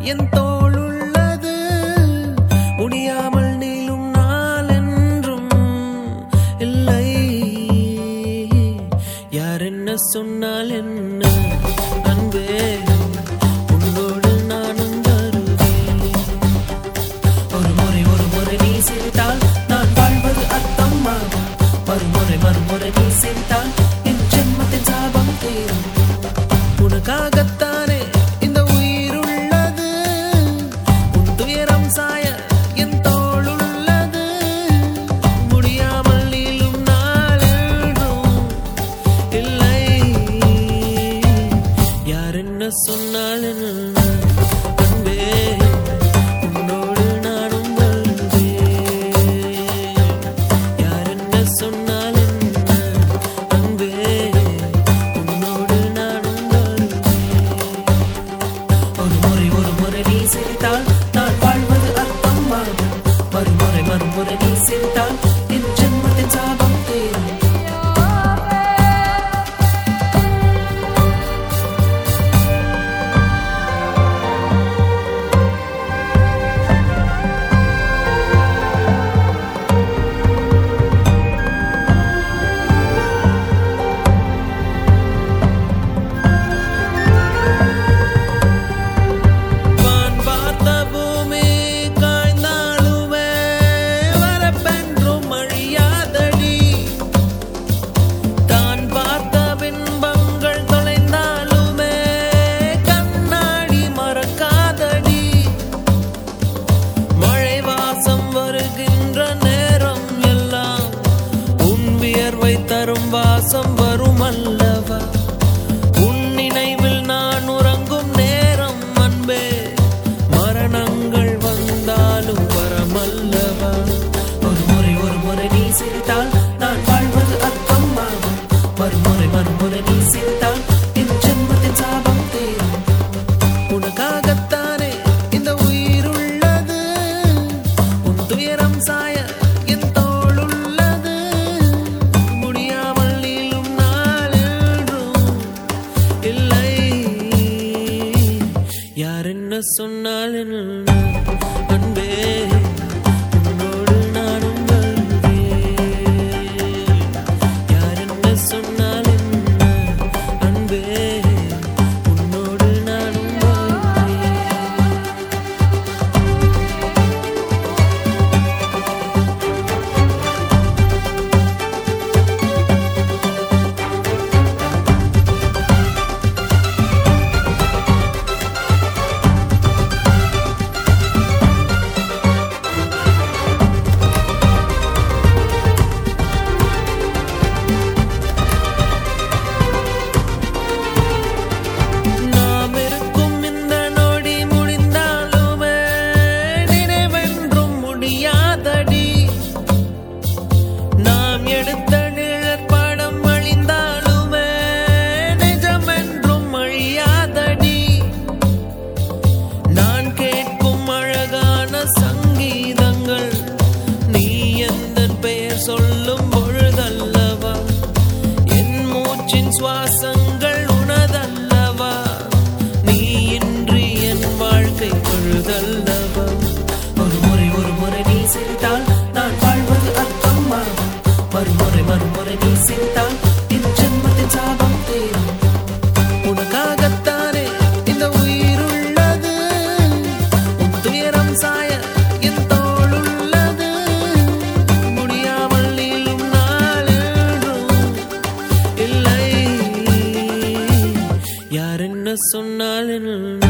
என் தோளுள்ளது முடியாமல் நீளும் நாள் என்றும் இல்லை. யார் என்ன சொன்னால் என்ன அன்பே, உன்னோடு நானும் வருவேன். ஒரு முறை நீ சிரித்தால் நான் வாழ்வது அர்த்தமாகும். மறுமுறை நீ சிரித்தால் என் ஜென்மத்தின் சாபம் தீரும். உனக்காகத்தானே இந்த உயிர் உள்ளது, உன் துயரம் சாய என் தோள் உள்ளது. முடியாமல் நீளும் நாள் என்றும் இல்லை. யார் என்ன சொன்னால் என்ன அன்பே, உன்னோடு நானும் வருவேன். யார் என்ன சொன்னால் என்ன அன்பே, உன்னோடு நானும் வருவேன். ஒரு முறை நீ சிரித்தால் நான் வாழ்வது அர்த்தமாகும். மறுமுறை நீ சிரித்தால் என் ஜென்மத்தின் சாபம் தீரும். வான் பார்த்த பூமி காய்ந்தாலுமே வரப்பென்றும் அழியாதடி. தான் பார்த்த பின்பங்கள் தொலைந்தாலுமே கண்ணாடி மறக்காதடி. மழை வாசம் வருகின்ற நேரம் எல்லாம் உன் வியர்வை தரும் வாசம் வரும் அல்லவா. உன் நினைவில் நான் உறங்கும் நேரம் அன்பே, மரணங்கள் வந்தாலும் வரமல்லவா. ஒரு முறை நீ சிரித்தால் நான் வாழ்வது அர்த்தமாகும். மறுமுறை நீ சிரித்தால் என் ஜென்மத்தின் சாபம் தீரும். உனக்காகத்தானே இந்த உயிர் உள்ளது, உன் துயரம் சாய என் தோள் உள்ளது. முடியாமல் நீளும் நாள் என்றும் இல்லை. யார் என்ன சொன்னால் என்ன அன்பே, உன்னோடு நானும் வருவேன். யார் என்ன சொன்னால் என்ன அன்பே, உன்னோடு நானும் வருவேன். நாம் இருக்கும் இந்த நொடி முடிந்தாலுமே நினைவென்றும் முடியாதடி. நாம் எடுத்த நிழற்படம் அழிந்தாலுமே நிஜமென்றும் அழியாதடி. நான் கேட்கும் அழகான சங்கீதங்கள் நீ எந்தன் பெயர் சொல்லும் பொழுதல்லவா. என் மூச்சின் சுவாசங்கள் உனதல்லவா. நீ இன்றி என் வாழ்க்கை பொழுதல்லவா. ஒரு முறை நீ சிரித்தால் நான் வாழ்வது அர்த்தமாகும். மறுமுறை நீ சிரித்தால் என் ஜென்மத்தின் சாபம் தீரும். உனக்காகத்தானே இந்த உயிர் உள்ளது, உன் துயரம் சாய என் தோள் உள்ளது. முடியாமல் நீளும் நாள் என்றும் இல்லை. யார் என்ன சொன்னால் என்ன